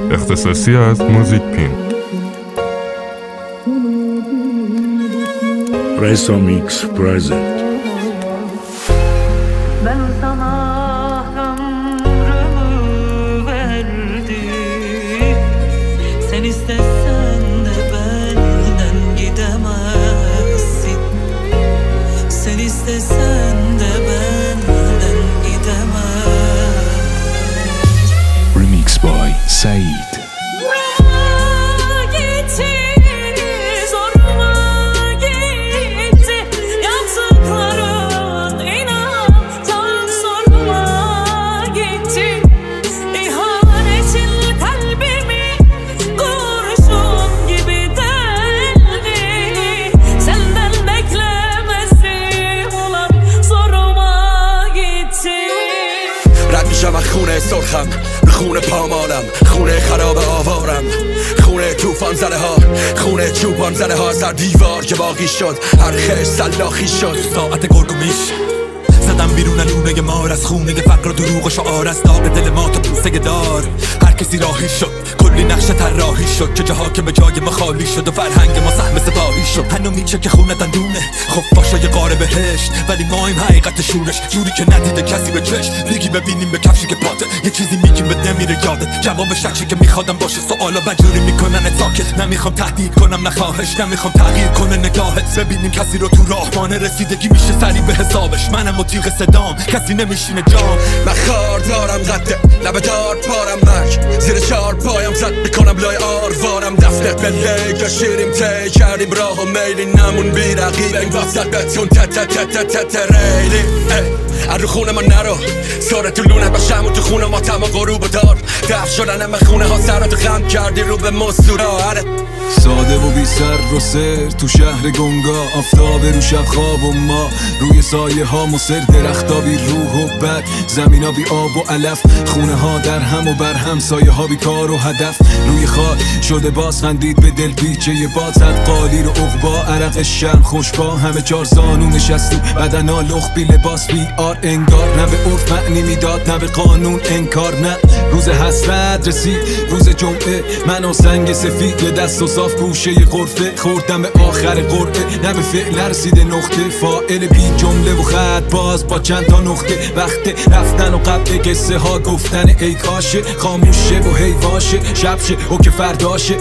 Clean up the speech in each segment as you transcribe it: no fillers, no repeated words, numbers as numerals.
اختصاصی از موزیک پین. Preso Mix present. Ben sana ömrümü verdim. Sen istesen de benden gidemezsin. Sen istesen de benden gidemezsin. Remix by Said. خونه سرخم خونه پامالم، خونه خراب آوارم، خونه توفان زده ها، خونه چوبان زده ها، سر دیوار که باقی شد هر خش سلاخی شد. ساعت گرگومیش زدم بیرون لونه مار از خونه فقر و دروغ و شعار از داغ دل ما تا بوسه دار. هر کسی راهی شد، کلی نقشه طراحی شد که جاها که به جای ما خالی شد و فرهنگ ما سهم سپاهی شد. هنو میچه که خونه دندونه خب باشای قاره بهشت، ولی ما این حقیقت شورش جوری که ندیده کسی به چشم. میگی ببینیم به کفشی که پاته، یه چیزی میگیم به نمیره یادت. جواب شخصی که میخوادم باشه سوالا بجوری میکنن ساکت. نمیخوام تهدید کنم نخواهش، نمیخوام تغییر کنه نگاهت. ببینیم کسی رو تو راهمان رسیدگی میشه سری به حسابش. منم مطیق صدام، کسی نمیشینه جام. من خار دارم قده لبه دار پارم مرگ، زیر چار پایم زد میکنم لای آروارم. دفته بلیگ شیریم تی کردیم راه و میلی نمون بی رقیب. این واسط بتون تت ریلی رو خونه ما نرو، ساره تو لونه بشم و تو خونه ما تما غروب دار. دف شدن همه خونه ها سراتو خم کردی رو به مستورا. ساده و بی سر و سر تو شهر گنگا، آفتاب رو شب خواب و ما روی سایه ها مصر. درختا بی روح و بد، زمین ها بی آب و علف، خونه ها در هم و بر هم، سایه ها بی کار و هدف. روی خال شده باز خندید به دل پیچه ی باز، زد قالیر و عقبا عرق شرم خوشبا. همه چار زانو نشستو بدن ها لخ بی لباس بی آر انگار. نه به عرف معنی میداد نه به قانون انکار. نه روز حسرت رسید روز جمعه، من و سنگ سفید یه دست و صاف گوشه ی غرفه. خوردم به آخر قرعه، نه به فعل رسیده نقطه. فاعل بی جمله و خط باز با چند تا نقطه. وقت رفتن و قبل قصه ها گفتن ای کاشه. خاموشه و هی واشه، شب شه و که فرداشه.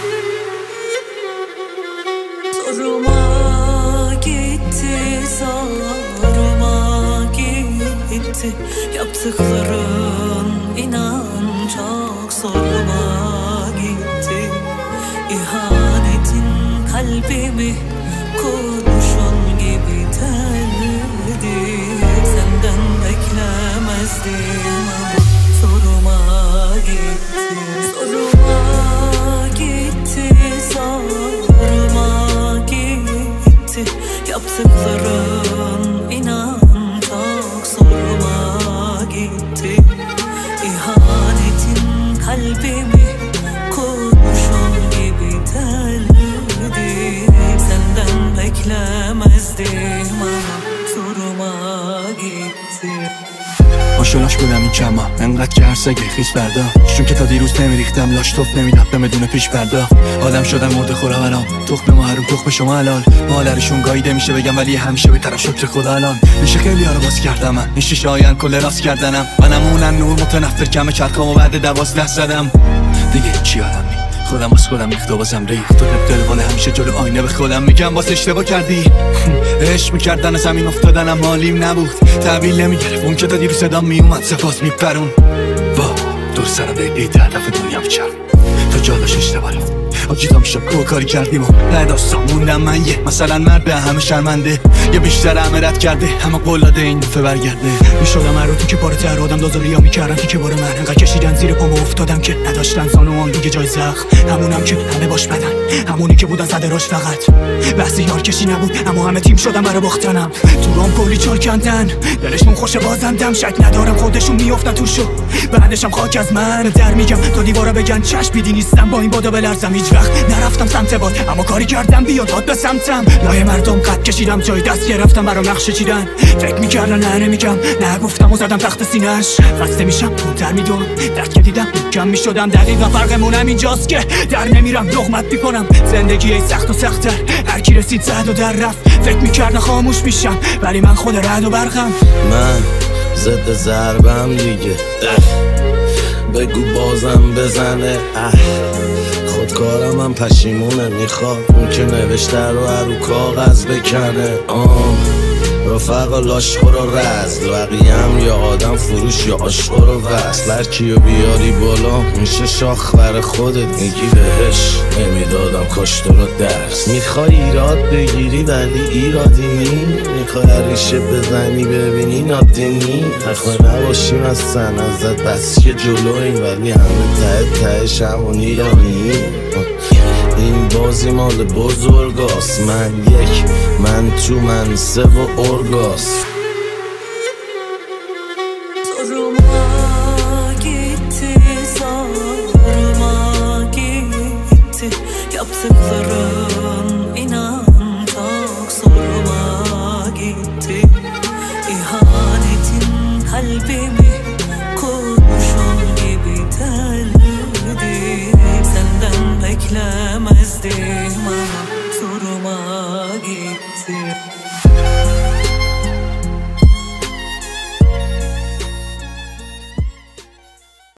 Zoruma gitti, zoruma gitti. Yaptıkların inan çok zoruma gitti. İhanetin kalbimi kurşun gibi deldi. Senden beklemezdim ama zoruma gitti. Zoruma gitti, zoruma gitti. Yaptıkların inan çok zoruma gitti. İhanetin kalbimi kurşun gibi deldi. Senden beklemezdim ama zoruma gitti. آشناش کنم این چما انقدر که هر سگه خیز فردا، چون که تا دیروز نمیریختم لاش توف نمیدم بدون پیش پردا. آدم شدم مرده خورم الان، تخم ما حروم تخم شما حلال. مادرشون گاییده میشه بگم ولی همیشه به طرف شکر خدا الان. میشه خیلی ها رو باز کردم من، این شیشه آین کل راست کردنم. منم اونم نور متنفر کم چرخام و بعد 12 زدم. دیگه چی آدم خودم باز خودم ریخت و بازم ریخت. تو دلوانه همیشه جلو آینه به خودم میگم باز اشتباه کردی. عشق میکردن زمین افتادنم حالیم نبود، تحویل نمیگرفت اون که تا دیرو صدام میومد سپاس میپرون. وا دور سرم دقیقی هدف دنیا میچرم تا جاداش اشتباه رفت. آجیتا میشم که کاری کردیم و نداستم موندم من یه مثلا مرد همه شرمنده. یه بیشتر همه رد کرده همه قلاده این دفعه برگرده. میشدم هر رو تو که پاره تر آدم دازاری ها میکردن تو که باره من انقدر کشیدن زیر پامو افتادم که نداشتن زانو آن دیگه جای زخم. همونم که همه باش بدن، همونی که بودن زده راش فقط بحث یار کشی نبود، اما همه تیم شدن برای باختنم. تو رام کلی چال کندن دلشون خوشه بازندم، شک ندارم خودشون میافتن تو شو بعدشم خاک از من در میگم تا دیوارا بگن چشم بیدی نیستم با این بادا بلرزم هیچ وقت نرفتم سمت باد، اما کاری کردم بیاد به سمتم. لای مردم قد کشیدم، جای دست گرفتم برام نقشه چیدن. فکر میکردن نه نمیگم، نه گفتم و زدم تخت سینش. خسته میشم خونتر میدونم، درک که دیدم کم میشدم. دقیقا فرقمونم اینجاست که در نمیرم لقمت میکنم. زندگی ای سخت و سخت‌تر، هر کی رسید زد و در رفت. فکر میکردن خاموش میشم، ولی من خود رعد و برقم. من ضد ضربم دیگه، بگو بازم بزنه. خودکارم هم پشیمونه، میخواد اون که نوشته رو کاغذ بکنه. رفقا لاشخور و رزل، بقیه هم یا آدم فروش یا عاشق و وصل. هر کیو بیاری بالا میشه شاخ بر خودت، میگی بهش نمیدادم کاش تو رو درس. میخوای ایراد بگیری ولی ایرادی نی، میخوای ریشه بزنی ببینی نادینی. حق نباشیم اصلا ازت بس که جلویم، ولی همه تهش همون ایرانی. این بازی مال بزرگاست، من یک، من تو، من سه و ارگاس. Zoruma gitti, zoruma gitti. Yaptıkların inan çok zoruma gitti. İhanetin kalbimi kurşun gibi deldi. Senden beklemezdim ama zoruma gitti.